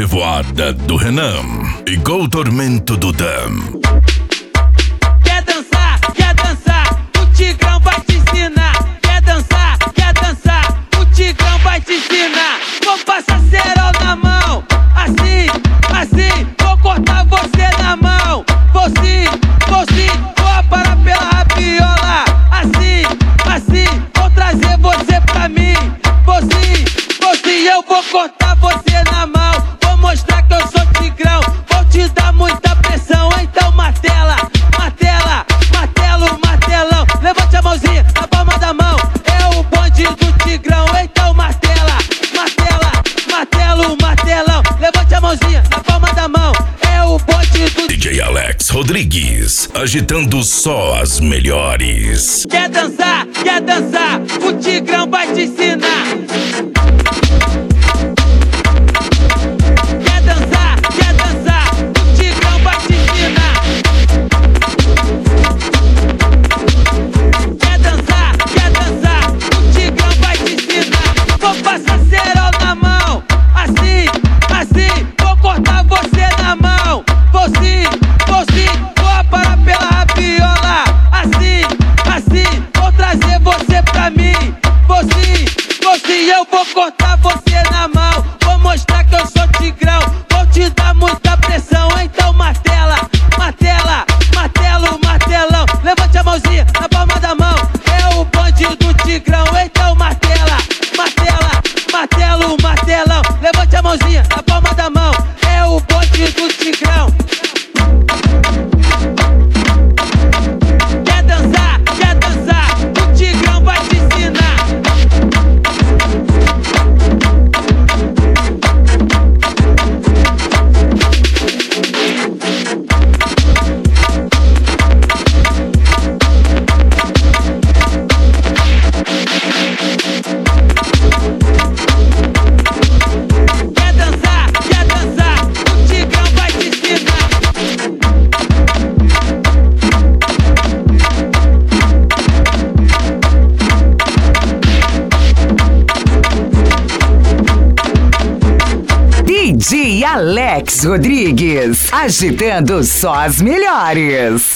Revoada do Renan e com o tormento do Dan. Quer dançar, o Tigrão vai te ensinar. Quer dançar, o Tigrão vai te ensinar. Vou passar cerol na mão, assim, vou cortar você na mão. Vou sim, vou aparar pela rabiola. Assim, vou trazer você pra mim. Vou sim, eu vou cortar você na mão. Vou mostrar que eu sou Tigrão, vou te dar muita pressão. Então martelo, martelão. Levante a mãozinha na palma da mão. É o bonde do Tigrão, então martelo, martelão. Levante a mãozinha na palma da mão. É o bonde do DJ Alex Rodrigues, agitando só as melhores. Quer dançar, o Tigrão vai te ensinar. Quer dançar, o Tigrão vai te ensinar. Quer dançar, o Tigrão vai te ensinar. Vou passar cerol na mão, assim, vou cortar você na mão. Vou sim, vou aparar pela rabiola. Assim, vou trazer você pra mim. Vou sim, eu vou cortar você na mão. Vou mostrar que eu sou Tigrão, vou te dar muita pressão. Então martelo, martelão. Levante a mãozinha na palma da mão. É o bonde do Tigrão, então martelo, martelão. Levante a mãozinha na palma da mão. É o bonde do Tigrão. Quer dançar, o Tigrão vai te ensinar. Quer dançar, o Tigrão vai te ensinar. DJ Alex Rodrigues, agitando só as melhores.